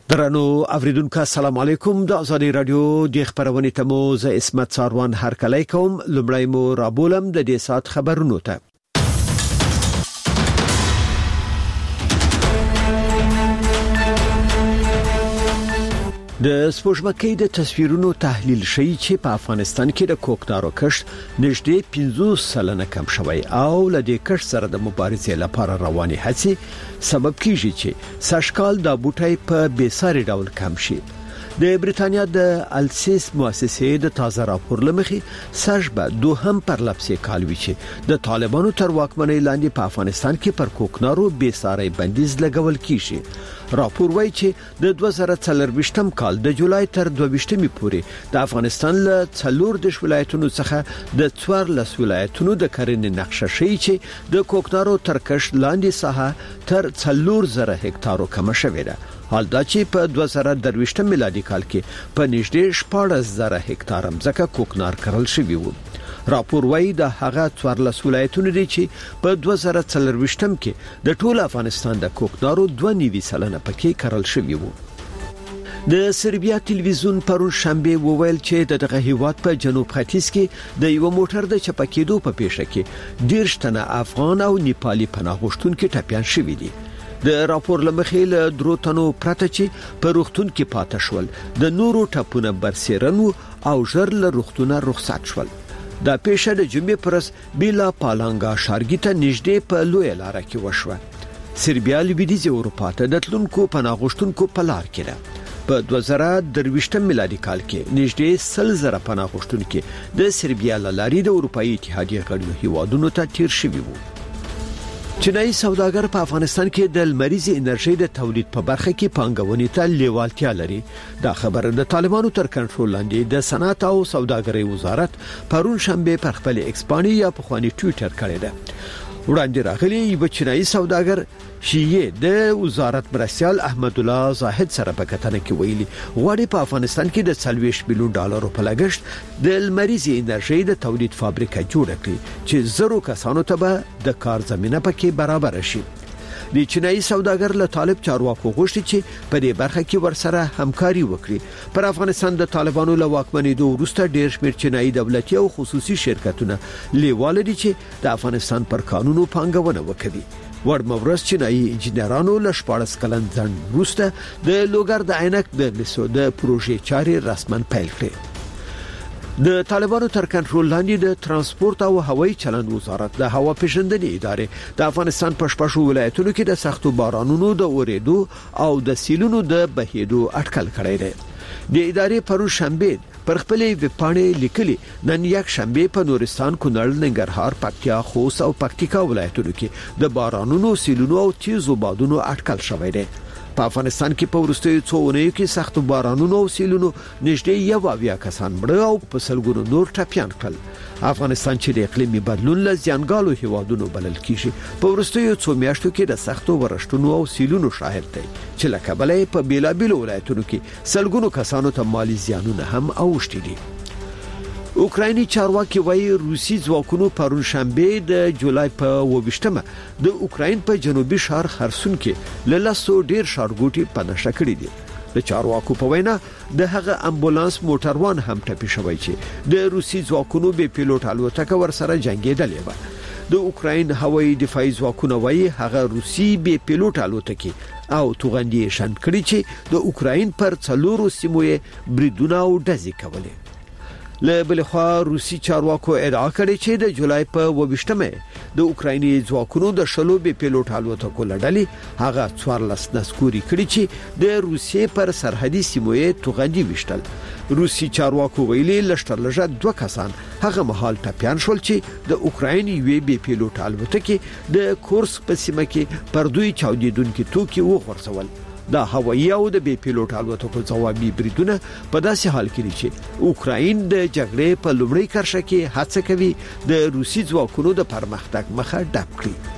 درنو اوریدونکو السلام علیکم د ازادي رادیو د خبرونې تمو ز اسمت ساروان هر کله کوم لمړی مو رابولم د دې سات خبرونو ته د سپوږمکۍ د تصویرونو تحلیل شي چې په افغانستان کې د کوکنارو کښت نږدې 50% کم شوی او لدې کښت سره د مبارزې لپاره رواني هڅې سبب کیږي چې ساشکال د بوټي په بیساري ډول کم شي. د بریتانیا د السیس مؤسسې د تازه راپور لمخې سجبه دوهم پرلپسې کالوي چې د طالبانو تر واکمنۍ لاندې په افغانستان کې پر کوکنارو بیساري بندیز لګول کیږي. راپور وایي چې د 2024م کال د جولای تر 22مې پورې د افغانستان له 14 ولایتونو څخه د 14 ولایتونو د کرنې نقشه شي چې د کوکنارو ترکش لاندې ساحه تر 4000 هکتارو کم شوې ده. حال دا چې په 2023 میلادي کال کې په نږدې 14000 هکتار ځمکه کوکنار کرل شوی وو. راپور وایي د هغه 14 ولایتونو دي چې په 2024م کې د ټول افغانستان د کوکنارو 2.9% پکې کرل شوی وو. د سربیا تلویزیون پرون شنبه وویل چې دغه هیواد په جنوب ختیځ کې د یو موټر د چپکېدو په پیښه کې 10 تنه افغان او نیپالي پناه غوښتونکو ټپيان شوي دي. د راپور لمخې له دروتنو پرته چې په روختون کې پاتې شول د نورو ټاپونه برسېرنو او ژر له روختونه رخصت شول. دا پیښه د جمعې پرس بیلا پالانګا ښارګي ته نږدې په لوی لار کې وشوه. سربیا لویدیځ اروپا ته د تلونکو پناه غوښتونکو په لار کې ده. په 2023 میلادي کال کې نږدې 100,000 پناه غوښتونکو د سربیا لارې د اروپאי اتحادیه غړو هیوادونو ته تیر شوي وو. چینایي سوداګر په افغانستان کې د لمریزي انرژي د تولید په برخه کې پانګونې ته لیوالتیا لري. دا خبره د طالبانو تر کنټرول لاندې د صنعت او سوداګرۍ وزارت پرون شنبه پر خپل ایکسپانی یا په خواني ټوئیټر کړی ده. وړاندې راغلی یو چینایي سوداګر شیعه د وزارت مرستيال احمد الله زاهد سره په کتنه کې ویلي غواړي په افغانستان کې د 40 مليون ډالر په لګښت د لمریزي انرژي د تولید فابریکه جوړه کړي چې زرو کسانو ته به د کار زمينه پکې برابر شي. د چینایي سوداګر له طالب چارواکو غوښتي چې په دې برخه کې ورسره همکاري وکړي. پر افغانستان د طالبانو له واکمنېدو وروسته ډېر شمېر چینایي دولتي او خصوصي شرکتونه لیواله دي چې د افغانستان پر قانونو پانګونه وکړي. ورمورس چینایي انجنیرانو له 14 کلن ځنډ وروسته د لوګر د عینک د لیسو د پروژې چارې رسمن پیل کړې. د طالبانو تر کنټرول لاندې د ترانسپورت او هوایي چلند وزارت د هوا پیژندنې ادارې د افغانستان په شپږ ولایتونو کې د سختو بارانونو د اورېدو او د سیلونو د بهېدو اټکل کړی دی. د ادارې پرون شنبه پر خپلې وپاڼې لیکلي نن یک شنبه په نورستان، کونړ، ننګرهار، پکتیا، خوست او پکتیکا ولایتونو کې د بارانونو، سیلونو او تیزو بادونو اټکل شوی دی. په افغانستان کې په ورستیو څو اونیو کې سخت بارانونو او سیلونو نږدې 1 کسان مړه او په سلګونو نور ټپيان کړل. افغانستان چې د اقلیمي بدلون له زیانګالو هیوادونو بلل کیږي په ورستیو څو میاشتو کې د سختو ورشتونو او سیلونو شاهد دی چې لکه بلې په بیلابیلو ولایتونو کې سلګونو کسانو ته مالی زیانونه هم اوښتي دي. اوکرایني چارواکي وایي روسي ځواکونو پرون شنبه د جولای په 28مه د اوکراین په جنوبي ښار خرسون کې له لاسو ډیر ښارګوټي په نشه کړی دي. د چارواکو په وینا د هغه امبولانس موټروان هم ټپي شوی چې د روسي ځواکونو به پیلوټ الوتکه ورسره جنگیدلې و. د اوکراین هوایي دفاعي ځواکونه وایي هغه روسي به پیلوټ الوتکه او توغندي شن کړی چې د اوکراین پر 4 سیمو بریدونه او ډزې کولې. له بلخوا روسي چارواکو ادعا کړې چې د جولای په 28مه د اوکرایني ځواکونو د شلو به پیلوټ الوتکو لړلې هغه 14 نسکوري کړي چې د روسیې پر سرحدي سیمو توغندي وشتل. روسي چارواکو ویلي لشترلجه 2 کسان هغه مهال ټپيان شول چې د اوکراین یو به پیلوټ الوتکه د کورس په سیمه کې پر دوی چاودیدونکو توکي وغورځول. دا هوایي او د بي پیلوټ الوتکو ځوابي بریدونه په داسې حال کې دي چې اوکراین د جګړې په لومړۍ کرښه کې هڅه کوي د روسي ځواکونو د پرمختګ مخه ډب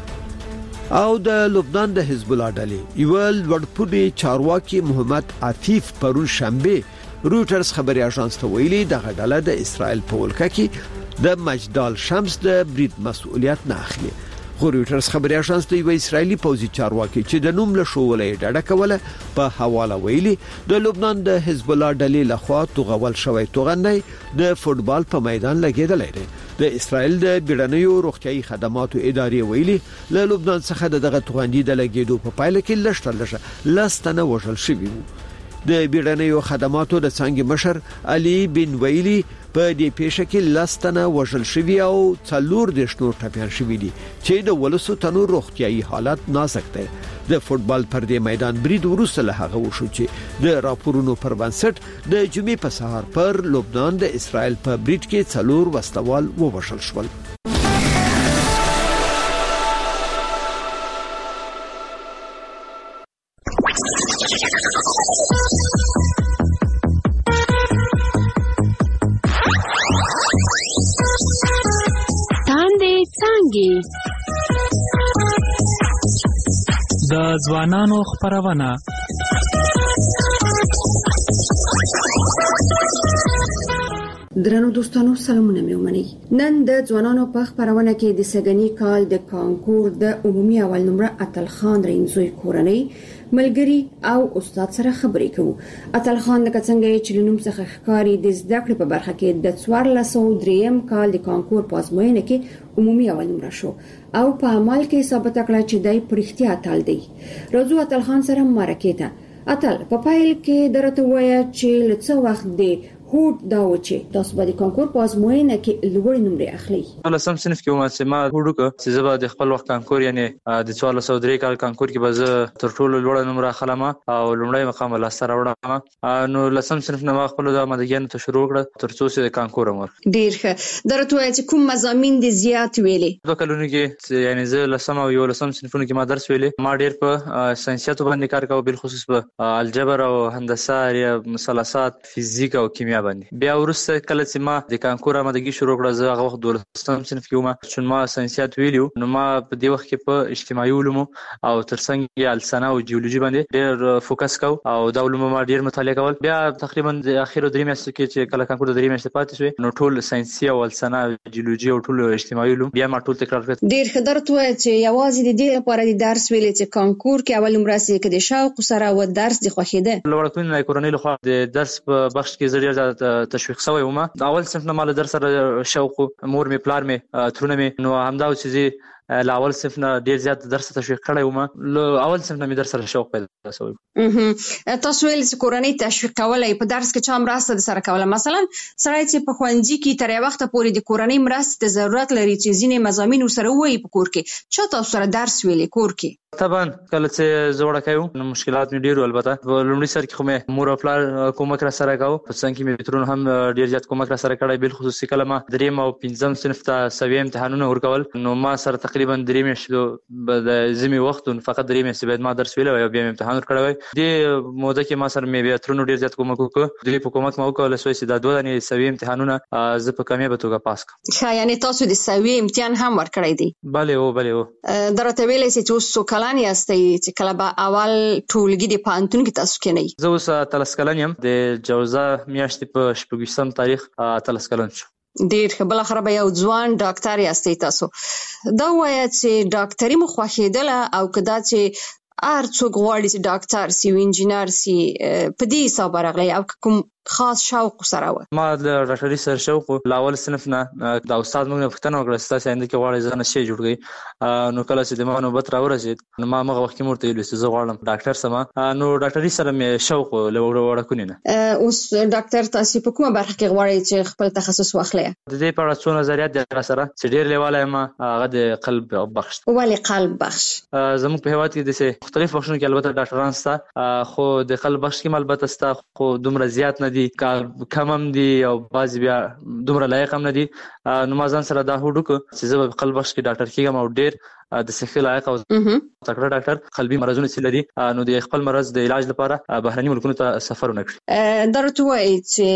کړي. او د لبنان د حزب الله ډلې یو لوړپوړي چارواکي محمد عفیف پرون شنبه رويټرز خبري اژانس ته ویلي دغه ډله د اسرائیل په ولکه کې د مجدال شمس د برید مسؤلیت نه اخلي. خو رويټرز خبري اژانس د اسرایلی پوځي چارواکي چې د نوم له شوولې ډډه کوله په حواله ویلي د لبنان د حزب الله ډلې لخوا توغول شوی توغندۍ د فوتبال په میدان لګیدلې ده. د اسرایل د بیړنیو روغتيایي خدماتو ادارې ویلي له لبنان څخه دغه توغندۍ د لګیدو په پایله کې لشتل لاستنه وژل شوی وو. د بیړنیو خدماتو د څنګه مشر علي بن ویلی په دې پیښه کې لاستنه وژل شوی او 4 د شنو ټپيان شوی دي چې د ولسو تنو روغتيایي حالت نازک دی. د فوتبال پر دې میدان برید ورسره هغه وشو چې د راپورونو پر بنسټ د جمعې په سهار پر لبنان د اسرائیل په برید کې 4 وسلوال ووژل شول. د ځوانانو خبرونه درنو دوستانو سلامونه مې ومنئ. نن د ځوانانو په خبرونه کې د سګنی کال د کانکور د عمومي اول نمره اتل خان رینزوی کورنۍ ملګری او استاد سره خبرې کوو. اتل خان د څنګه چې لنوم څخه ښکاری د زده کړې په برخه کې د 1403 کال د کانکور په ازموینه کې عمومي اول نمره شو او په عمل کې ثابت کړه چې دای پرختیا اتل دی. راځو اتل خان سره مرکه ته. اتل په پایل کې درته وایي چې لڅ وخت دی هوټ دا و چې تاسو به د کانکور په ازموینه کې لوړ نمرې اخلي. لسم صنف کې ما هوډو چې زه به د خپل وخت کانکور یعنی د 1403 کال کانکور کې به زه تر ټولو لوړ نمره اخلم او لومړی مقام لاسته راوړم. نو لسم صنف نه ما خپل د مدګین ته شروع کړ تر څو چې کانکور امر. ډیر ښه. درته وایي چې کوم مضامین دي زیات ویلې؟ دوه کلونو کې یعنی زه لسم او یو لسم صنفونو کې ما درس ویلې. ما ډیر په ساينساتو باندې کار کاوه، بل خصوص په الجبر او هندسه یا مثلثات فزیک او کیمیا باندې. بیا ورسته کله چې ما د کانکور آمادګي شروع کړه زه هغه وخت دولسم صنف کې وم چې ما ساينسات ویلو. نو ما په دې وخت کې په اجتماعي علومو او ترڅنګ یې السنه او جیولوژي باندې ډېر فوکس کاو او دا علوم ما ډېر مطالعه کول. بیا تقریبا د اخیرو درې میاشتو کې چې کله کانکور د درې میاشتې پاتې شوې نو ټول ساينسي او السنه جیولوژي او ټول اجتماعي علوم بیا ما ټول تکرار کړ. ډېر ښه. درته وایي چې یوازې د دې لپاره د درس ویلې چې کانکور کې اول نمره سي کې د شوق سره و درس د خوښیده. لوړکوین کورنۍ لخوا د درس په بخش کې زړه تشویق شوی وم. د اول صنف نه مال در سره شوق مور می پلار می ترونه می نو همدا چې لاول صنف نه ډیر زیات درس تشویق کړی وم. اول صنف نه می در سره شوق پیدا شوی. تاسو ویل چې کورنۍ تشویق کولای په درس کې چا مرسته سره کوله؟ مثلا سړی چې په خوندې کې تر وخت پورې د کورنۍ مرسته ضرورت لري چې ځینې مضامین سره وایي په کور کې چا تاسو سره درس ویلې کور کې؟ طبعا کله چې زوړه کایو نو مشکلات می ډیرو. البته لومړی سر کې خو مې مور او پلار کومک را سره کاوه، په څنګه کې مې ترونه هم ډیر زیات کومک را سره کړی. بل خصوص کله ما دریم او پنځم صنف ته سوي امتحانونه ورکول نو ما سره تقریبا درې میاشتې د زمي وخت فقط درې میاشتې بعد ما درس ویل او بیا امتحان ورکړی. د موده کې ما سره مې بیا ترونه ډیر زیات کومک وکړ. د حکومت ما وکول چې دا دوه دنې سوي امتحانونه زه په کامیاب توګه پاس کړم. ښه، یعنی تاسو د سوي امتحان هم ورکړی دی؟ بله. درته ویلې چې اوس څو کلن یاستئ چې کله به اول ټولګي د پوهنتون کې تاسو کې نه؟ زه اوس 13 کلن یم. د جوزا میاشتې په 26 تاریخ 13 کلن شو. ډیر ښه. بل خبره به یو ځوان ډاکټر یاستئ تاسو. دا وایي چې ډاکټري مو خوښېدله او کدا چې هر څوک غواړي چې ډاکټر سي او انجینر سي په دې حساب راغلی او کوم خاص شوق سره و؟ ما د ډاکټري سره شوق لاول صنف نه د استاد موږ پوښتنه وکړه چې تاسو آینده کې غواړئ ځان شي جوړ کړئ. نو کله چې د ما نوبت راورسید نو ما هغه وخت کې مرته ویل چې زه غواړم ډاکټر سم. نو ډاکټري سره مې شوق وړکونی نه. اوس ډاکټر تاسو په کومه برخه کې غواړئ چې خپل تخصص واخلئ؟ د دې په اړه څو نظریات دي سره چې ډیر لیواله ما هغه د قلب بخش. ولې قلب بخش؟ زموږ په هیواد کې د مختلف بخشونو کې البته ډاکټران سته خو د قلب بخش کې البته سته خو دومره زیات نه دي، کم هم دي او بعضی بیا دومره لایق هم نه دي. نو ما ځان سره دا هوډ وکړ چې زه په قلب بخش کې ډاکټر کېږم او ډیر د صحي لایق او تکړه ډاکټر قلبي مرزونه چې لري نو د خپل مرز د علاج لپاره بهرني ملکونو ته سفر ونکړي. درته وایي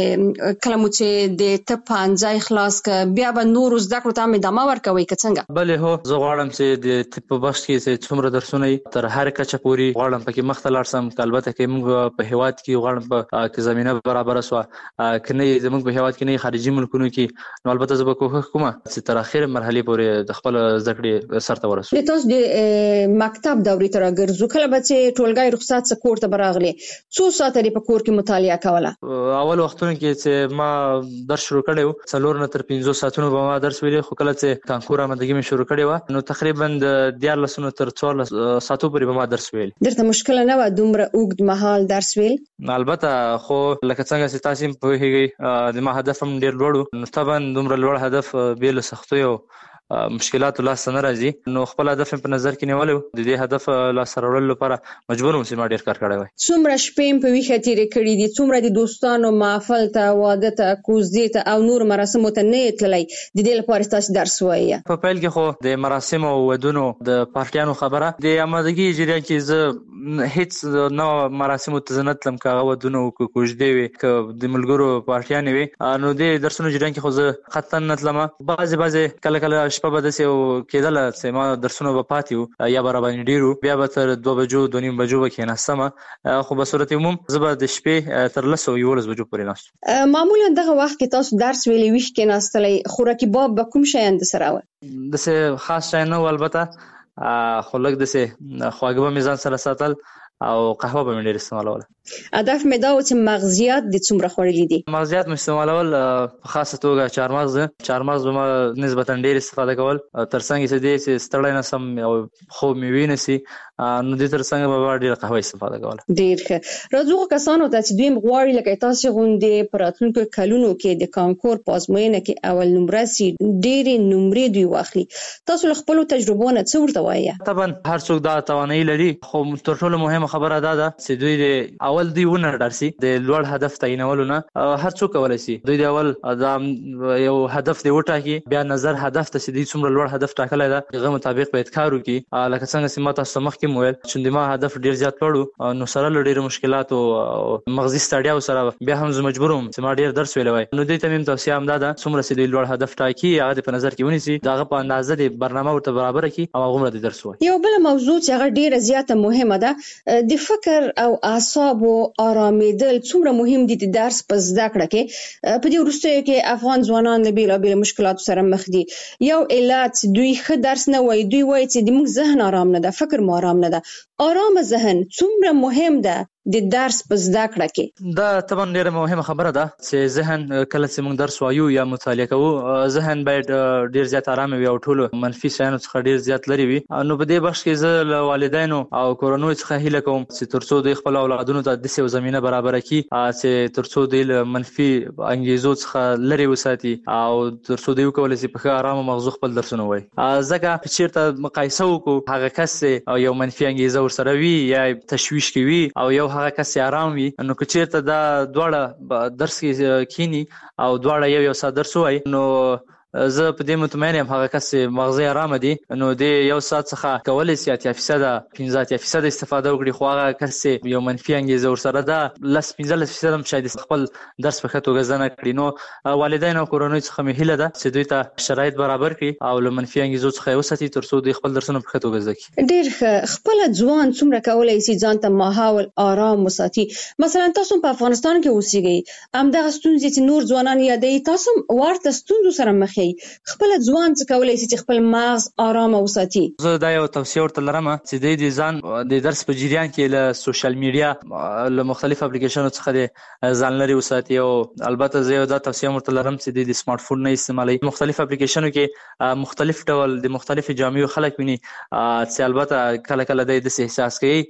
چې کله مو چې د طب پانځای خلاص ک بیا به نور زده کړو ته ادامه ورکوي که څنګه؟ بله هو، زه غواړم چې د طب په بخش کې چې څومره درسونه تر هر کچه پوري غواړم پکې مخ ته لاړ سم. البته کې موږ په هیواد کې غواړم په زمينه برابر سو کنه زموږ په هیواد کې نه خارجي ملکونو کې نو البته زه به کوښښ کوم چې تر اخر مرحله پورې د خپل زده کړې سرته ورسوي. تاسو د مکتب دورې ته راګرځو، کله به چې ټولګی رخصت څخه کور ته براغلي څو ساعته په کور کې مطالعه کوله؟ اول وختونو کې چې ما درس شروع کړو 4 نه تر 5 ساعتونو به ما درس ویلي، خو کله چې کانکور آمادګي مې شروع کړې و نو تقریبا د 14 نه تر 14 ساعتو پورې به ما درس ویل. درته مشکل نه و دومره اوږد مهال درس ویل؟ البته خو لکه څنګه چې تاسو په هیګي د ما هدف هم ډیر لوړ نو طبعا دومره لوړ هدف به له سختو یو مشکلات لاس نه راځي، نو خپل هدف په نظر کې نیولو د دې هدف لاس راوړلو لپاره مجبور وم چې ما ډیر کار کړی وای. څومره شپې په ویښه تیرې کړې دي؟ څومره د دوستانو محفل ته، واده ته، کوزدې ته او نور مراسمو ته نه تللی د دې لپاره تاسو درس وایي؟ په پیل کې خو د مراسم او ودونو د پارټیانو خبره د آمادګي جریان کې زه هیڅ نو مراسمو ته نه تلم، کاغه ودونو کوزدې وي ک د ملګرو پارټیان وي نو د درسونو جریان کې خو زه خطا نه تلم. بعضی کله شپه به داسې کېدل چې ما درسونه به پاتې وو یا به راباندې ډېر وو، بیا به تر 2 بجو 2:30 بجو به کېناستم، خو په صورت عموم زه به د شپې تر 10 او 11 بجو پورې ناستم. معمولا دغه وخت کې تاسو درس ویلي ویښ کېناستلی، خوراکي باب به کوم شیان درسره وه؟ داسې خاص شی نه و، البته خو لږ داسې خواږه به مې ځان سره ساتل او قهوه به مې ډېر استعمالوله. هدف مې دا و چې مغزیات د څومره خوړلي دي؟ مغزیات مې استعمالول په خاصه توګه چهارمغز به ما نسبتا ډېر استفاده کول، ترڅنګ چې ستړی نه سم او خوب مې وینسي نو دې ترڅنګ به ډېره قهوه استفاده کوله. ډېر ښه. راځو کسانو ته چې دوی غواړي لکه تاسو غوندې په راتلونکو کلونو کې د کانکور په ازموینه کې اول نمره سي، ډېرې نمرې دوی واخلي، تاسو له خپلو تجربو نه څه ورته وایي؟ طبعا هر څوک دا توانایي لري، خو تر ټولو مهمه خبره دا ده چې دوی د اول ونه ډارسي د لوړ هدف تعینولو نه هر څوک کولای شي. دوی د اول دا یو هدف دی وټاکي، بیا نظر هدف ته چې دوی څومره لوړ هدف ټاکلی ده هغه مطابق باید کار وکړي. لکه څنګه چې ما تاسو مخکې وویل چې ما هدف ډیر زیات لوړ نو سره له ډیرو مشکلاتو او مغزي ستړیاو سره بیا هم زه مجبور وم چې ما ډیر درس ویلی وای، نو دوی ته مې توصیه هم دا ده څومره چې دوی لوړ هدف ټاکي هغه په نظر کې ونیسي، د هغه په اندازه د برنامه ورته برابره کړي او هغومره د درس وایي. یو بله موضوع چې هغه ډیره زیاته مهمه ده د فکر او اعصابو آرامیدل څومره مهم دي د درس په زده کړه کې. په دې وروستیو کې افغان ځوانان له بیلابیلو مشکلاتو سره مخ دي. یو علت دوی ښه درس نه وایي، دوی وایي چې د موږ ذهن آرام نه ده، فکر مو آرام نه ده. آرام ذهن څومره مهم ده د درس په زده کړه کې؟ دا طبعا ډیره مهمه خبره ده چې ذهن کله چې موږ درس وایو یا مطالعه کوو ذهن باید ډیر زیات آرام وي او ټولو منفي شیانو څخه ډیر زیات لري وي. نو په دې بخش کې زه له والدینو او کورنیو څخه هیله کوم چې ترڅو دوی خپل اولادونو ته داسې زمینه برابره کړي چې ترڅو دوی له منفي انګیزو څخه لري وساتي او ترڅو دوی وکولای شي په ښه ارامه مغزو خپل درسونه وایي. ځکه چیرته مقایسه وکړو هغه کس یو منفي انګیزه ورسره وي یا تشویش کوي او یو هغه کس آرام وي، نو که چیرته دا دواړه درس کې کینی او دواړه یو ساعت درس وایي نو زه په دې مطمئن یم هغه کس مغزي آرام دي نو د یو ساعت څخه کولای شي 80% 15% استفاده وکړي، خو هغه کس یو منفي انګیزه ورسره ده 15% هم شاید خپل درس په ښه توګه زده نه کړي. نو والدین او کورنۍ څخه مې هیله ده چې دوی ته شرایط برابر کړي او له منفي انګیزو څخه یې وساتي ترڅو دوی خپل درسونه په ښه توګه زده کړي. ډېر ښه. خپل ځوان څومره کولای شي ځان ته ماحول آرام وساتي؟ مثلا تاسو په افغانستان کې اوسېږئ، همدغه ستونزې چې نور ځوانان یادوي تاسو ورته ستونزو سره مخ یې، خپل ځوان څه کولای شي چې خپل مغز آرام وساتي؟ زه دا یو توصیه ورته لرم چې د ځان د درس په جریان کې له سوشل میډیا له مختلف اپلیکیشنونو څخه د ځان لري وساتي. او البته زه یو دا توصیه ورته لرم چې د سمارټ فون نه استعمالوي. مختلف اپلیکیشنونو کې مختلف ډول د مختلف جامعو خلک ویني چې البته کله کله د دې احساس کوي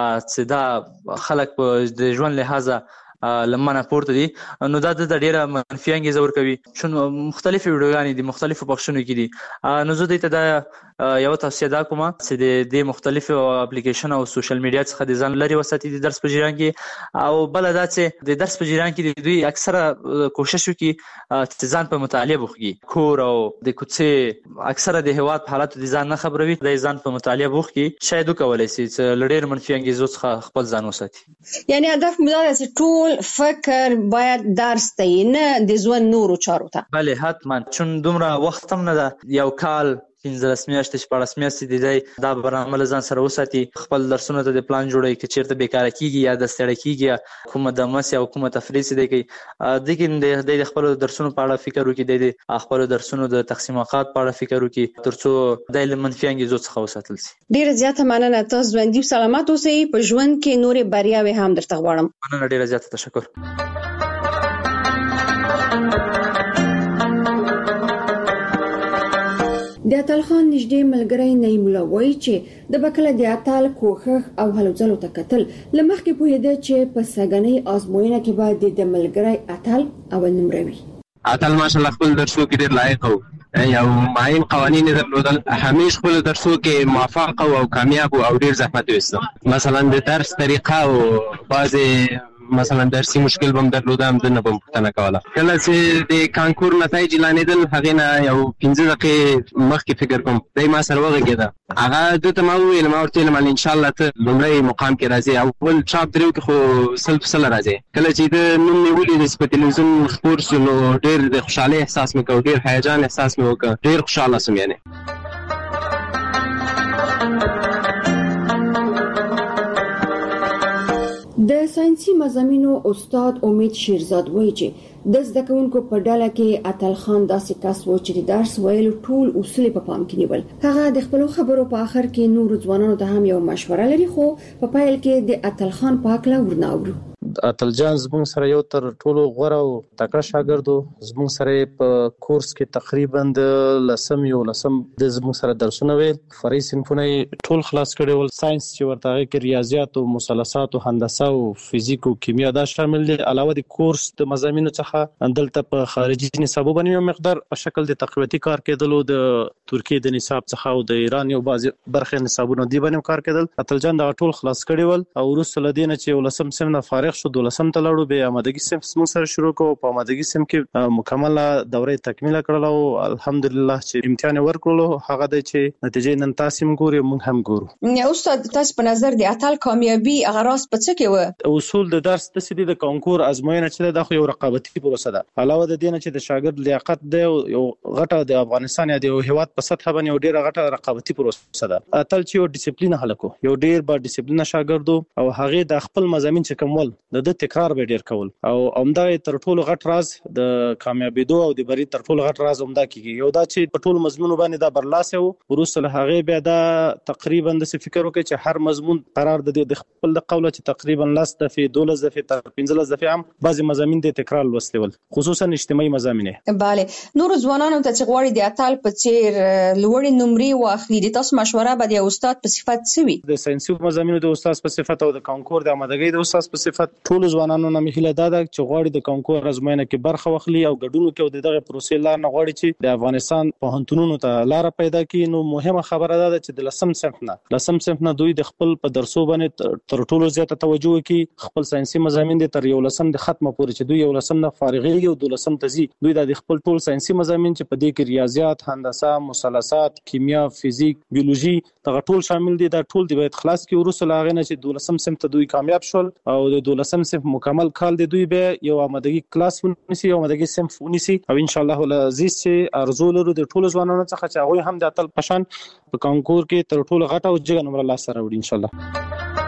چې دا خلک په د ژوند لحاظه لمنه پورته دي، نو دا د ډیره منفي انګیزه ورکوي. چون مختلفې ویډیوګانې د مختلفو بخشونو کې دي، نو زه دوی ته دا یو توصیه دا کوم چې د مختلفو اپلیکیشن او سوشل میډیا څخه د ځان لري وساتي د درس په جریان کې. او بل دا چې د درس په جریان کې دوی اکثره کوشش وکړي چې ځان په مطالعه بوخږي، کور او د کوڅې اکثره د هیواد په حالاتو د ځان نه خبروي، د ځان په مطالعه بوخږي، شاید وکولای شي چې لړیر منفي انګیزو څخه خپل ځان وساتي. یعنی هدف مو دا چې ټول فکر باید درس ته نه د ژوند نورو چارو ته؟ بله حتما، چون دومره وخت هم نه ده، یو کال 15 میاشتې 14 میاشتې دی دا برنامه له ځان سره وساتي، خپل درسونه ته د پلان جوړوي که چیرته بیکاره کیږي یا د ستړی کیږي یا کومه دمس یا کومه تفریح دی کوي دغه د خپل درسونو په اړه فکر وکړي، د خپل درسونو د تقسیم اوقات په اړه فکر وکړي ترڅو د منفي انګیزو څخه وساتل شي. ډیره زیاته مننه، تاسو ژوندي او سلامت اوسئ، په ژوند کې نورې بریاوې هم درته غواړم. مننه، ډیره زیاته تشکر. د اتل خان نږدې ملګری نعیم الله وایي چې د بکله د اتل کوښښ او هلو ځلو ته کتل لمخکې پوهېده چې په سګنۍ آزموینه کې به د ملګری اتل اول نمره وي. اتل ماشاءالله خپل درسو کې ډېر لایق وو، یو معین قوانین درلودل، همیش خپل درسو کې موفق او کامیاب او ډېر زحمت وایست. مثلا د درس طریقه او بعضې مثلا درسي مشکل بم درلودم د نه بم پوښتنه کوله. کله چې د کانکور نتایج اعلانېدل هغې نه یو 15 دقیقې مخکې فکر کوم دی ما سره وغږېده، هغه ده ته ما وویل، ما ورته ویل انشاءالله ته لومړی مقام کې راځې، اول چاپ دریو کې خو 100% راځې. کله چې د نوم مې ولید چې په تلویزیون خپور شو نو ډېر د خوشحالۍ احساس مې کوه، ډېر هیجان احساس مې وکړ، ډېر خوشحاله شوم. یعنې د ساينسي مضامینو استاد امید شیرزاد وایي چې د زده کوونکو په ډله کې اتل خان داسې کس و چې د درس ویلو ټول اصول په پام کې نیول. هغه د خپل خبرو په اخر کې نور ځوانانو ته هم یو مشوره لري، خو په پایل کې د اتل خان په اړه ورناوړو. اتل جان زموږ سره یو تر ټولو غوره او تکړه شاګرد و، زموږ سره په کورس کې تقریبا د 11 د زموږ سره درسونه ویل، فرعي صنفونه ټول خلاص کړي ول، ساينس چې ورته هغه کې ریاضیات او مثلثات او هندسه او فزیک او کیمیا دا شامل دي. علاوه د کورس د مضامینو څخه دلته په خارجي نصابو باندې یو مقدار په شکل د تقویتي کار کېدلو، د ترکیه د نصاب څخه او د ایران یو بعض برخه نصابونو دی باندې کار کېدل. اتل جان دا ټول خلاص کړي ول او وروسته لدینه چې 11 سم نه فارغ شو، 12 ته لاړو، به آمادګي سم موږ سره شروع کوو. په آمادګي سم کې مکمله دوره تکمیل کړل او الحمدلله چې امتحان ورکړلو هغه د چې نتیجې نن تاسو هم ګورئ موږ هم ګورو. استاد تاسو په نظر د اتل کامیابی هغه راز په څه کې و؟ اصول د درس د سدي د کانکور ازموینه چې د خو یو رقابتي پروسه ده، علاوه د دې نه چې د شاګرد لیاقت دی یو غټه د افغانستان یا د هیواد په سطح باندې یو ډیره غټه رقابتي پروسه ده. اتل چې یو ډیسپلین هلکو، یو ډیر با ډیسپلین شاګردو او هغه د خپل مضامین چې کومول د تکرار به ډیر کول او همدا تر ټولو غټ راز د کامیابیدو او د بری تر ټولو غټ راز همدا کیږي. یو دا چې په ټولو مضمون باندې دا برلاسه وو، ورسره له هغه بیا دا تقریبا د فکر وکړي چې هر مضمون قرار د خپل د قوله چې تقریبا 10 دفعې 12 دفعې تر 15 دفعې هم بعضي مضامین د تکرار لوستل، خصوصا اجتماعي مضامین. bale نور ځوانانو ته چې غواړي د اتل په څیر لوړې نمرې واخلي، د تاسو مشوره به د استاد په صفت سوي؟ د ساينسي مضامینو د استاد په صفت او د کانکور د آمادګۍ د استاد په صفت ټول ځوانانو نه مخله دا چې غواړي د کانکور ازموینه کې برخه واخلي او ګډون کوي د دغه پروسې لار نه غواړي چې د افغانستان پوهنتونونو ته لار پیدا کړي. نو مهمه خبره ده چې د 10 صنف نه دوی د خپل په درسو باندې تر ټولو زیاته توجه کوي، خپل ساينسي مضامین د تر 11 د ختمه پورې چې دوی 11 نه فارغيږي او 12 ته ځي، دوی د خپل ټول ساينسي مضامین چې په دې کې ریاضیات، هندسه، مثلثات، کیمیا، فزیک، بیولوژي دغه ټول شامل دي، دا ټول دی باید خلاص کړي. ورسره لاغې نه چې 12 صنف ته دوی کامیاب شول او د 12 صنف مکمل کال دی دوی به یو آمادګي کلاس ونیسي او آمادګي صنف ونیسي او ان شاء الله العزیز چې ارزو لرو د ټولو ځوانانو څخه چې هغه هم د اتل پشان په کانکور کې تر ټولو غټه او جګه نمبر لاس سره وړي ان شاء الله.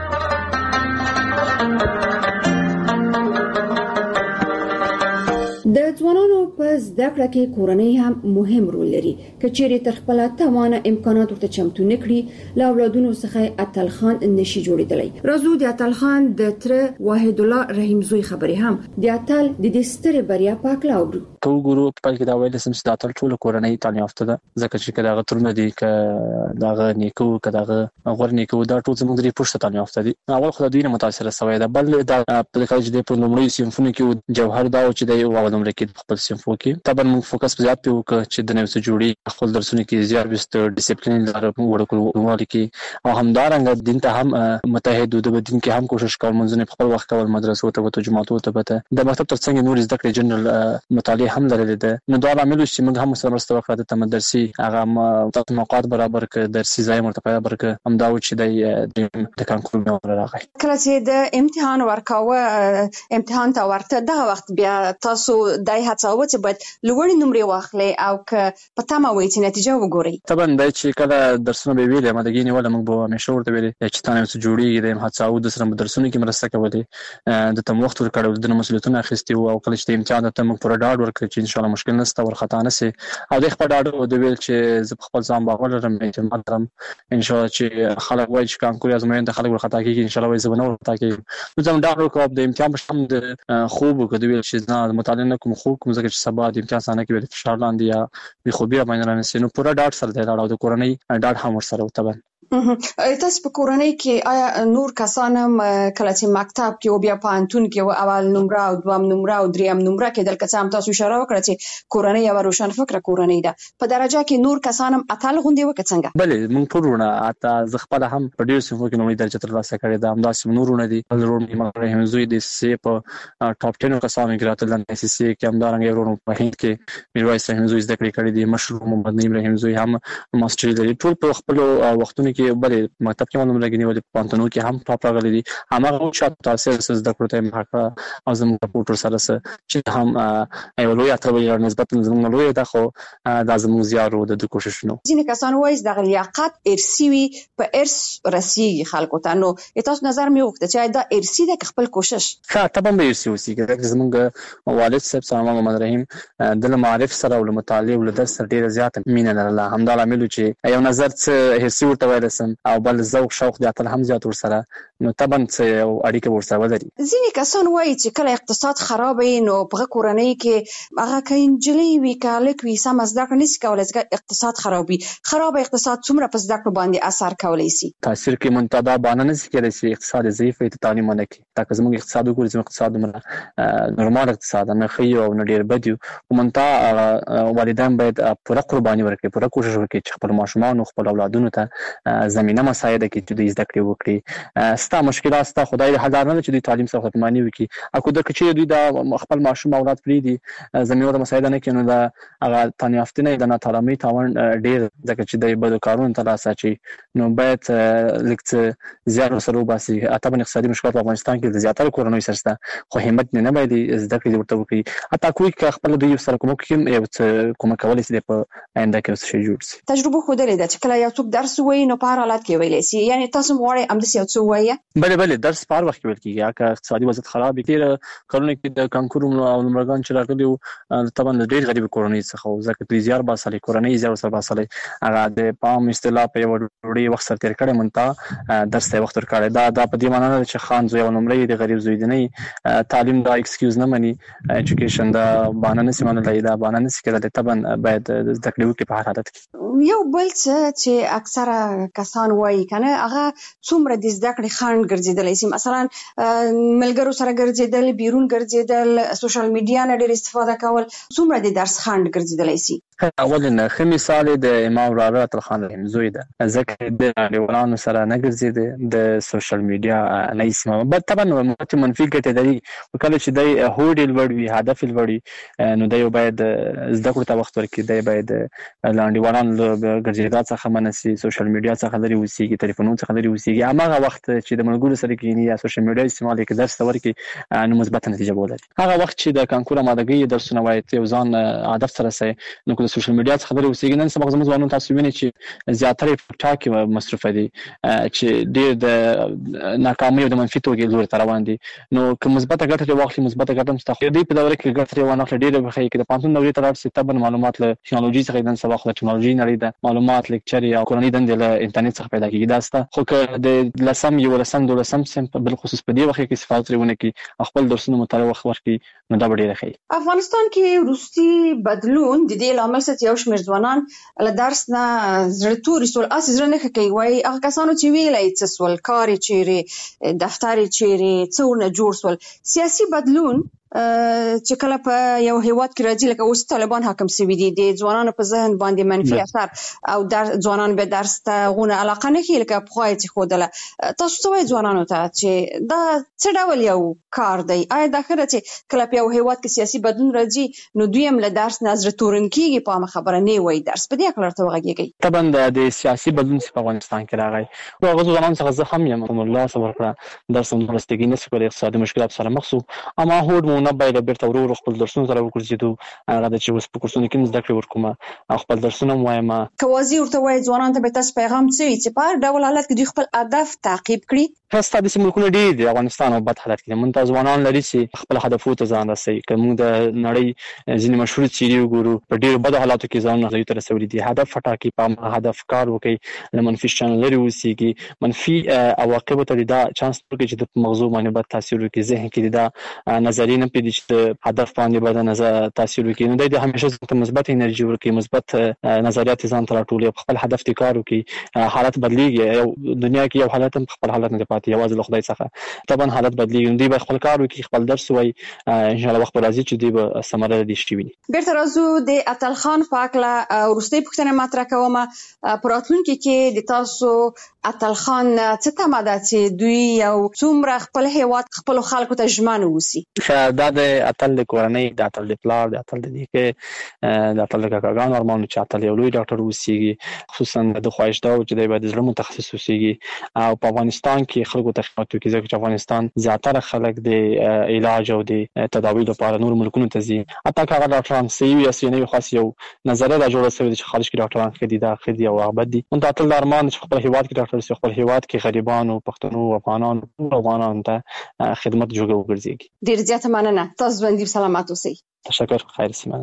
د ځوانانو په زده کړه کې کورنۍ هم مهم رول لري. کچېرې تر خپل توانه امکانات ورته چمتو نکړي، له اولادونو څخه اتل خان نشي جوړېدلی. راځو د اتل خان د تر واحد الله رحیم زوی خبرې هم د اتل د دې سترې بریا په اړه اورو. کو ګورو په کې دا ویل سم چې د اتل ټول کورنۍ تعلیم یافته ده، ځکه چې کله غترونه دي ک داغه نیکو کداغه غور نیکو دا ټول زموږ د پښتو تعلیم یافته دي. اول خو د دوی نه متاثر شوی ده، بل دا په کال چې په لومړی صنفونو کې جوهر دا چې د یو نمبر کې خپل صنفو کې طبعا موږ فوکس زیات پیو چې د نوې جوړي خپل درسونه کې زیات بست ډیسپلین لپاره وړکول کې او همدارنګه دین ته هم متحد د دین کې هم کوشش کول، منځنه خپل وخت کول، مدرسو ته او جماعتو ته د مکتب ترڅنګ نور زده کړې جنرال مطالعه هم لري ده. نو دا عامل چې موږ هم سره مرسته وکړه د تمدرسي هغه موقعات برابر ک درسي ځای مرتفع برابر ک هم دا و چې د کانکور نو راغی. کله چې د امتحان ورکاوه امتحان ته ورته دا وخت بیا تاسو دای هڅاوه چې باید لوړ نمرې واخلي او که په تمه وي چې نتیجه وګوري؟ طبعا دا چې کله درسونه به ویلې مادګي نیول موږ به همیشه ورته ویلې چې تاسو څه جوړیږي د هڅاو د سره درسونه کې مرسته کولې د تم وخت ورکړل د مسؤلیتونو اخیستي او کله چې امتحان ته موږ پر ډاډ ورکړ چې ان شاء الله مشکل نشته ورخطا نه سي او د خپل ډاډ د ویل چې زه خپل ځان باور لرم اعتماد لرم ان شاء الله چې خلک وایي چې کانکور ازموینه خلک ورخطا کیږي ان شاء الله وایي زه نه ورخطا کیږم نو زم ډاډ ورکوم د امتحان په شم د خوب کده ویل چې نه مطالعه کوم خوب کوم ځکه چې سبا د امتحان سره کې فشار لاندې یا بي خوبي باندې نه سي نو پورا ډاډ سره دی ډاډ د کورنۍ ډاډ هم ورسره وتبن. تاسو په کورنۍ کې آیا نور کسان هم کله چې مکتب کې او بیا پانتون کې اول نمره او دوم نمره او دریم نمره کې دلته هم تاسو اشاره وکړه چې کورنۍ یو روشن فکر کورنۍ ده په درجه کې نور کسان هم اتل غوندي وکړه څنګه؟ بلې موږ ټولونه اته ز خپل هم په ډیر صفو کې نومې درجه ترلاسه کړې ده همداسې نورونه دي ورونی مرهم زوی د سی په ټاپ 10 کسانو کې راتلل د سی سی کې همدارنګ ورونو په هند کې میرویس رحیم زوی زده کړې کړې دي مشروع محمد نیم رحیم زوی هم ماستری لري ټول په خپل وختونو کې بلې مکتب کې مونږ لګنی ولې پانتونو کې هم ټاپ راغلي دي هغه شاته تاسو زده کړو ته مخه او زموږ سپورټر سره چې هم یو لوی اتل نسبت زموږ لوی ده خو د زموږ زیارو د کوششونو ځینې کسان وایي د لیاقت ارثي وي په ارث رسیږي خلکو ته نو تاسو نظر مې وکړه چې دا ارثي ده خپل کوشش ښه طبعا به ارثي وسیږي زموږ والد صاحب سلام محمد رحیم د معرف سره او مطالعه او درس سره ډیره زیاته مینه لرله همدا لامل چې یو نظر څه ارثي ورته وایسم او بل ذوق شوق د اتل هم زیات ورسره نو طبعا څه اړیکه ورسره ولري. ځینې کسان وایي چې کله اقتصاد خراب وي نو په کورنۍ کې هغه کینجلې وی کالک وی سم زده کړه نشي کولای چې اقتصاد خراب وي خراب اقتصاد څومره په زده کړه باندې اثر کولی شي تاثیر کې منتدا باندې نشي کېدای چې اقتصاد ضعیف وي تعلیم نه کوي دا که زموږ اقتصاد وګورئ زموږ اقتصاد نورمال اقتصاد نه خي او نه ډیر بدیو او منتها والدین باید پوره قرباني ورکړي پوره کوشش وکړي چې خپل ماشومان او خپل اولادونو ته زمينه مساعده کې چې د زده کړې وکړي ستا مشکلات ستا خدای دې حل نه چې د تعلیم څخه ختمانی وکړي اكو د کچې دوی د خپل ماشوم اولاد پری دي زمينه د مساعده نه کینو دا هغه تنیافتنه د ناتعلمي تاوان ډیر ځکه چې د بدو کارونو ته راسي نو باید لکه زیات سره وباسي اته په اقتصادي مشکلات په افغانستان کې د زیاتره کورونو سرسته خو همت نه باید زده کړې ورته وکړي اته کوی که خپل دوی سره کوم کوم کولای شي په آینده کې څه جوړ شي تجربه خو درې ده چې کله یو څوک درس وایي نو په هر حالت کې ویلی شي یعنی تاسو غواړئ هم د یو څه وایي بلې درس په هر وخت کې ویل کیږي که اقتصادي وضعیت خراب وي کارونه کې د کانکور او نمرګان چې راغلي طبعا د ډېر غریب کورنۍ څخه ځکه د زیار باسلې کورنۍ زیار سره باسلې هغه د پام اصطلاح په وړي وخت سره تیر کړي مونته درس ته وخت ورکړي دا په دې معنی نه چې خان زوی او نمرې د غریب زوی دی نه تعلیم دا ایکسکیوز نه مني ایجوکیشن دا بهانه نه سیمانه دی دا بهانه نه سکه طبعا باید د تکلیف کې په هر حالت کې یو بل څه چې اکثره کسان وایي کنه هغه څومره د زده کړې خنډ ګرځیدلی شي مثلا ملګرو سره ګرځیدل بیرون ګرځیدل سوشل میډیا نه ډېر استفاده کول څومره د درس خنډ ګرځیدلی شي اولنه خو مثال د امام رابعه الخان رحیم زوی ده ځکه د ډیولانو سره نه ګرځید د سوشل میډیا نه اسمه بل طبعا منفي ګټه لري وکړي چې د هوډ لوړوي هدف لوړوي نو د یو باید زده کړو ته وخت ورکړي د باید لاندې ګرځیدات څخه منسي سوشل میډیا څخه لري وسیږي ټلیفون څخه لري وسیږي هغه وخت چې د ملګرو سره کې یا سوشل میډیا استعمال کې درس ورکړي نو مثبت نتیجه ولري هغه وخت چې د کانکور آمادګي درسونه وایي یو ځان هدف سره سي نو سوشل میډیا څخه لري وسیږي نن سبا زموږ ځوانان تاسو وینئ چې زیاتره ټاک کې مصرف دي چې ډېر د ناکامۍ او د منفي توګه لور ته روان دي نو کوم مثبت ګټه واخلي مثبت ګټه مستخدم دي په دوره کې ګټه ونه ډېر بخښي کې د پانتون دورې تر څو تبن معلومات له ټکنالوژي څخه نن سبا خو ټکنالوژي نړۍ د معلومات لیکچر یا کورنۍ دندې له انټرنیټ څخه پیدا کیږي دا ست خو که د لسم یو لسم دولسم سم بل خصوص په دې وخت کې صفات لرونه کې خپل درسونه مطالعه وخت ورکړي نو دا ډېر ښه افغانستان کې روسي بدلون د دې لامل څه یو شمېر ځوانان له درس نه زړه توري سول اساس زړه نه کوي وای هغه کسانو چې ویلای څه سول کار چیرې دفتر چیرې څو نه جوړ سول سیاسي بدلون چې کله په یو هیواد کې راځي لکه اوس طالبان حاکم شوي دي د ځوانانو په ذهن باندې منفي اثر او ځوانان به درس ته غونه علاقه نه کوي لکه پخوای چې خودله تاسو څه وایي ځوانانو ته چې دا څه ډول یو کار دی آیا دا خبره چې کله په یو هیواد کې سیاسي بدلون راځي نو دوی هم له درس نه زړه تورن کیږي په خبره نه وایي درس په دې اړه ته وغږیږي طبعا د سیاسي بدلون په افغانستان کې راغی او هغه ځوانان څخه زه هم یم الله صبر کړه درس هم ورستګی نه سپر اقتصادي مشکلات سره مخ شو اما هوډ نه باید بیرته ورو خپل درسونه سره وکړو هغه د چې اوس په کورسونو کې زده کړې ورکوم او خپل درسونه وایم. کوازي ورته وایي ځوانان ته به تاسو پیغام څه وي چې په هر ډول حالت کې دوی خپل هدف تعقیب کړي؟ خاصه د ملکونو ډېر دي افغانستان او بد حالت کې مونږ ځوانان لري چې خپل هدفو ته ځان رسوي. کوم د نړۍ ځینې مشهور چیرې وګورو په ډېر بد حالاتو کې ځان نه تر رسولي دي. هدف ټاکي په هدف کار وکړي له منفي چینل لري اوسېږي منفي عواقب ته دا چانس ورکړي چې د موضوع باندې بد تاثیر وکړي ذهن کې دا نظریه نه پیدا چې هدف باندې بد نظر تاثیر وکړي. نو د همیشه ته مثبت انرژي ورکړي مثبت نظریات ځان ته راټولي خپل هدف ته کار وکړي. حالت بدلیږي یو دنیا کې یو حالت خپل حالت نه پاتې یوازې له خدای څخه طبعا حالت بدلیږي. دوی به خپل کار وکړي خپل درس وایي ان شاء الله وخت راځي چې دوی به ثمره دي شي ویني. بیرته راځو د اتل خان پاکله ورستۍ پوښتنه مطرح کوم په راتلونکي کې د تاسو اتل خان څه تمه ده چې دوی یو څومره خپل هیواد خپل خلکو ته ژمن اوسي؟ دا د اتل د کورنۍ د اتل د پلار د اتل د نیکه د اتل د کاکاګانو ارمان چې اتل یو لوی ډاکټر اوسېږي خصوصا د خواهش دا چې دوی باید د زړه متخصص اوسېږي او په افغانستان کې خلکو ته خدمت وکړي ځکه چې افغانستان زیاتره خلک د علاج او د تداوی لپاره نور ملکونو ته ځي. حتی که هغه ډاکټران صحیح یا صحیح نه وي خاص یو نظریه دا جوړه شوې چې خارج کې ډاکټران ښه دي دا ښه دي او هغه بد دي. مونږ ته اتل د ارمان چې خپل هیواد کې ډاکټر شي خپل هیواد کې غریبانو پښتنو افغانانو ته خدمت جوړ وګرځي. ډیر زیاته مننه. تاسو باندې سلامات اوسئ. تشکر. خیر سیمه.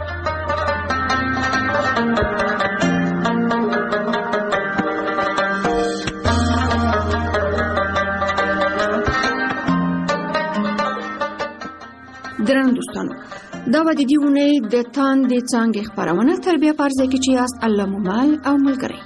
درنو دوستانو دا و د دې اونۍ د تاندې څانګې خپرونه تر بیا په ځای کې چې یاست الله مو مل او ملګری.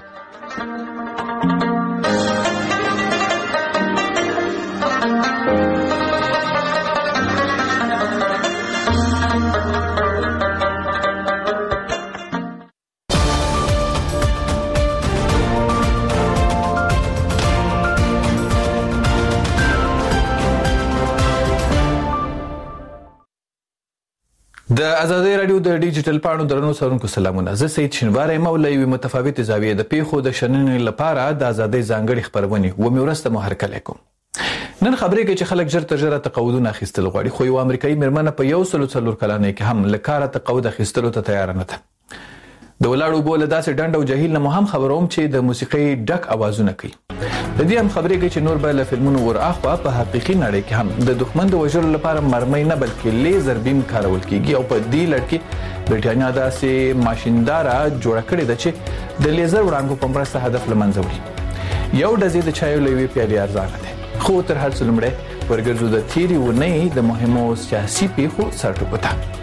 د ازادي رادیو د ډیجیټل پاڼو درنو سرونکو سلامونه. زه سید شینواری مولوی متفاوت زاویه د پیښو د شننې لپاره د ازادي ځانګړي خبرونه و میورسته محرکه لیکم. نن خبرې کې چې خلک ژر تر ژره تقاعدونه اخیستل غواړي خو یو امریکایي مېرمنه په 140 کلنۍ کې هم لکاره تقاعد اخیستلو ته تیار نه ده. د ولاړو بوله داسې ډنډ او جهیل نه هم خبروم چې د موسیقي ډک اوازونه کوي. د دې هم خبرې کې چې نور به له فلمونو ورآخوا په حقيقي نړۍ کې هم د دښمن د وژلو لپاره مرمۍ نه بلکې لیزر بیم کارول کیږي او په دې لړ کې برټانیا داسې ماشینداره جوړه کړې ده چې د لیزر وړانګو په مرسته هدف له منځه وړي. یو ډزې د چایو له یوې پیالې ارزانه ده. خو تر هر څه لومړی ورګرځو د تیرې اونۍ د مهمو سیاسي پیښو سرټکو ته.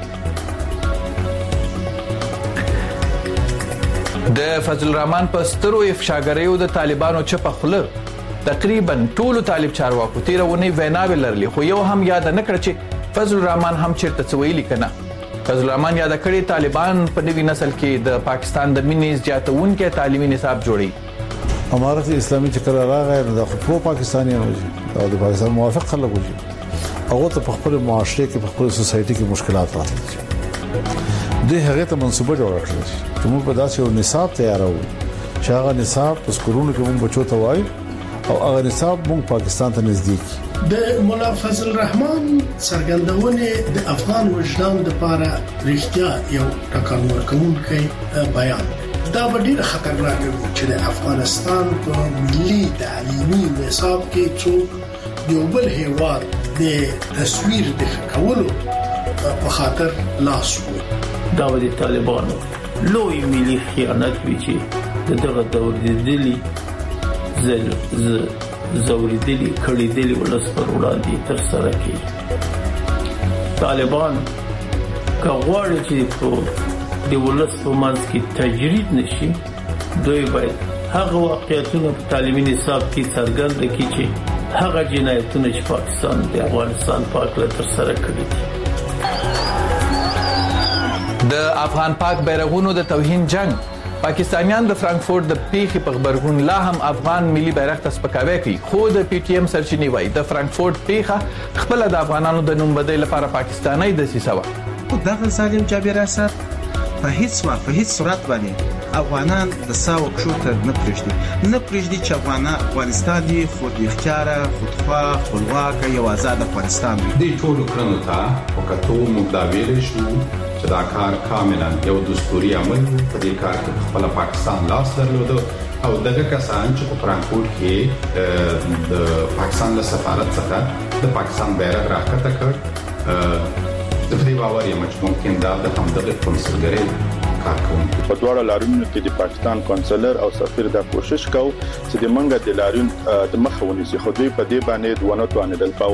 د فضل الرحمن په سترو افشاګریو د طالبانو چپه خوله تقریبا ټولو طالب چارواکو تیرونه ویناوي لرلي خو یو هم یاد نه کړ چې فضل الرحمن هم چیرته څویلی کنه. فضل الرحمن یاد کړی طالبان په نوي نسل کې د پاکستان د مینې زیاتونکو تعلیمي نصاب جوړي. امارت اسلامي چې کله راغی د خپل پاکستاني او د پاکستان موافق خلک وږي هغه ته په خپل معاشره کې په خپل سوسايټي کې مشکلات راځي. د هغه ته منسوبه جوړ کړل چې موږ په داسې یو نصاب تیارو چې هغه نصاب په سکولونو کې موږ بچو ته وایي او هغه نصاب موږ پاکستان ته نږدې د مولا فضل الرحمن څرګندونه د افغان وجدان لپاره رښتیا یو ټکر ورکوونکی بیان دا ډیر خطرناک دی چې د افغانستان په ملي تعلیمي نصاب کې څوک یو بل هیواد د تصویر د کولو په خاطر لاس وي. دا د طالبانو لوی ملي خیانت وی چې دغه دور دلی زوریدلی کړیدلی ولس پر وړاندې تر سره کوي. طالبان کغواړي چې د ولس په منځ کې تجرید نشي دوی باید هغه واقعیتونه په تعلیمي نصاب کې څرګند کړي چې هغه جنایتونه چې پاکستان د افغانستان په اړه تر سره کړي دي. د افغان پاک بیرغونو د توهین جنگ پاکستانیان د فرانکفورت د پیښې په خبرګون لا هم افغان ملي بیرغ ته سپکاوی کوي خو د پی ټی ایم سرچینې وایي د فرانکفورت پیښه خپل د افغانانو د نوم بدل لپاره پاکستاني د سیسوا دغه ظالم جابر اسد په هیڅ صورت باندې افغانان د ساو کښوته نه پرېږدي چې افغانستان دی خود اختیار خودخواه خپلواک یو آزاد افغانستان وي. د ټولو کړنو ته وکړو موږ دا ویل شو چې دا کار کاملا یو دستوري عمل په دې کار کې خپل پاکستان لاس درلود او دغه کسان چې په فرانکفورت کې د پاکستان له سفارت څخه د پاکستان بیرغ راکته کړ د دې باور یم چې ممکن دا د همدغه کنسولګری کارکونکو په دواړو لارونو کې د پاکستان کونسلر او سفیر دا کوشش کوي چې د منګه د لارون د مخاوني سي خو دوی په دې باندې دونه توانیدل